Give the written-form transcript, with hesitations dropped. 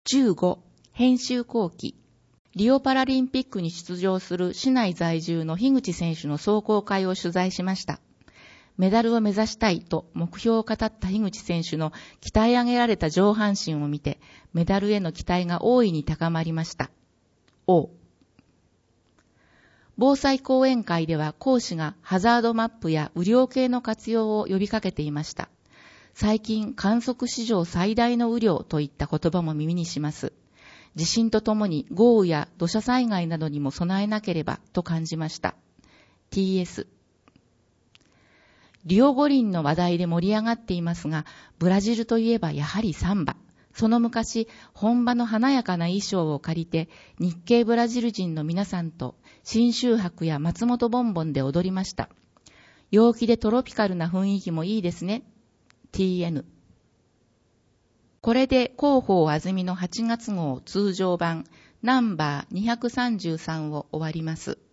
15、編集後期。リオパラリンピックに出場する市内在住の樋口選手の壮行会を取材しました。メダルを目指したいと目標を語った樋口選手の鍛え上げられた上半身を見て、メダルへの期待が大いに高まりました。防災講演会では講師がハザードマップや雨量計の活用を呼びかけていました。最近観測史上最大の雨量といった言葉も耳にします。地震とともに豪雨や土砂災害などにも備えなければと感じました。TS。リオ五輪の話題で盛り上がっていますが、ブラジルといえばやはりサンバ。その昔、本場の華やかな衣装を借りて、日系ブラジル人の皆さんと、新秋白や松本ボンボンで踊りました。陽気でトロピカルな雰囲気もいいですね。TN。これで広報あずみの8月号通常版ナンバー233を終わります。